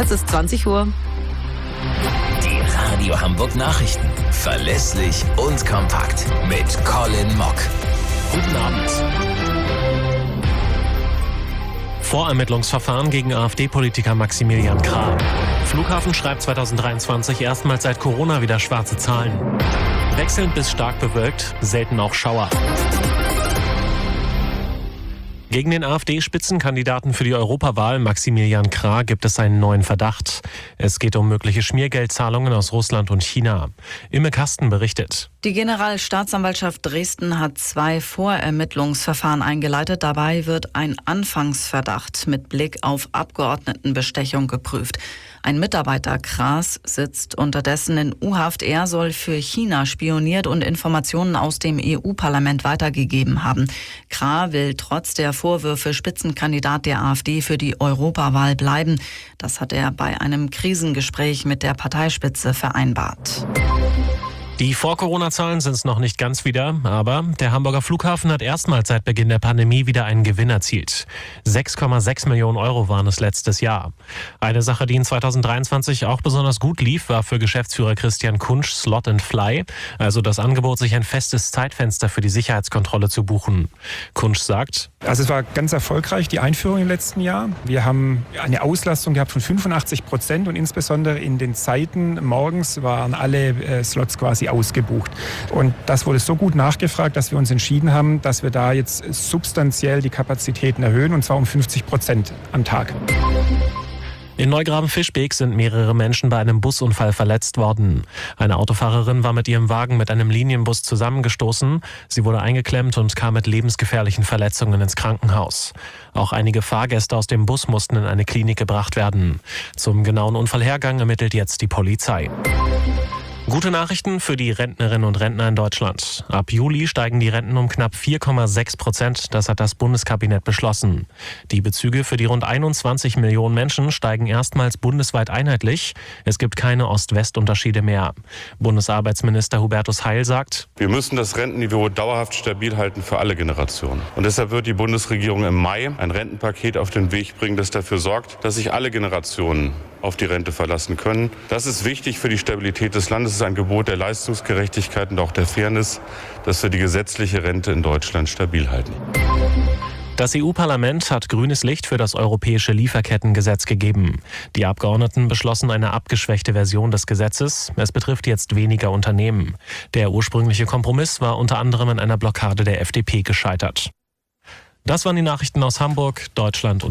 Es ist 20 Uhr. Die Radio Hamburg Nachrichten. Verlässlich und kompakt. Mit Colin Mock. Guten Abend. Vorermittlungsverfahren gegen AfD-Politiker Maximilian Krah. Flughafen schreibt 2023 erstmals seit Corona wieder schwarze Zahlen. Wechselnd bis stark bewölkt, selten auch Schauer. Gegen den AfD-Spitzenkandidaten für die Europawahl Maximilian Krah gibt es einen neuen Verdacht. Es geht um mögliche Schmiergeldzahlungen aus Russland und China. Imme Kasten berichtet. Die Generalstaatsanwaltschaft Dresden hat 2 Vorermittlungsverfahren eingeleitet. Dabei wird ein Anfangsverdacht mit Blick auf Abgeordnetenbestechung geprüft. Ein Mitarbeiter Krahs sitzt unterdessen in U-Haft. Er soll für China spioniert und Informationen aus dem EU-Parlament weitergegeben haben. Krah will trotz der Vorwürfe Spitzenkandidat der AfD für die Europawahl bleiben. Das hat er bei einem Krisengespräch mit der Parteispitze vereinbart. Die Vor-Corona-Zahlen sind es noch nicht ganz wieder, aber der Hamburger Flughafen hat erstmals seit Beginn der Pandemie wieder einen Gewinn erzielt. 6,6 Millionen Euro waren es letztes Jahr. Eine Sache, die in 2023 auch besonders gut lief, war für Geschäftsführer Christian Kunsch Slot and Fly, also das Angebot, sich ein festes Zeitfenster für die Sicherheitskontrolle zu buchen. Kunsch sagt: Also es war ganz erfolgreich, die Einführung im letzten Jahr. Wir haben eine Auslastung gehabt von 85% und insbesondere in den Zeiten morgens waren alle Slots quasi ausgebucht. Und das wurde so gut nachgefragt, dass wir uns entschieden haben, dass wir da jetzt substanziell die Kapazitäten erhöhen, und zwar um 50% am Tag. In Neugraben-Fischbeek sind mehrere Menschen bei einem Busunfall verletzt worden. Eine Autofahrerin war mit ihrem Wagen mit einem Linienbus zusammengestoßen. Sie wurde eingeklemmt und kam mit lebensgefährlichen Verletzungen ins Krankenhaus. Auch einige Fahrgäste aus dem Bus mussten in eine Klinik gebracht werden. Zum genauen Unfallhergang ermittelt jetzt die Polizei. Gute Nachrichten für die Rentnerinnen und Rentner in Deutschland. Ab Juli steigen die Renten um knapp 4,6%. Das hat das Bundeskabinett beschlossen. Die Bezüge für die rund 21 Millionen Menschen steigen erstmals bundesweit einheitlich. Es gibt keine Ost-West-Unterschiede mehr. Bundesarbeitsminister Hubertus Heil sagt: Wir müssen das Rentenniveau dauerhaft stabil halten für alle Generationen. Und deshalb wird die Bundesregierung im Mai ein Rentenpaket auf den Weg bringen, das dafür sorgt, dass sich alle Generationen auf die Rente verlassen können. Das ist wichtig für die Stabilität des Landes. Es ist ein Gebot der Leistungsgerechtigkeit und auch der Fairness, dass wir die gesetzliche Rente in Deutschland stabil halten. Das EU-Parlament hat grünes Licht für das europäische Lieferkettengesetz gegeben. Die Abgeordneten beschlossen eine abgeschwächte Version des Gesetzes. Es betrifft jetzt weniger Unternehmen. Der ursprüngliche Kompromiss war unter anderem an einer Blockade der FDP gescheitert. Das waren die Nachrichten aus Hamburg, Deutschland und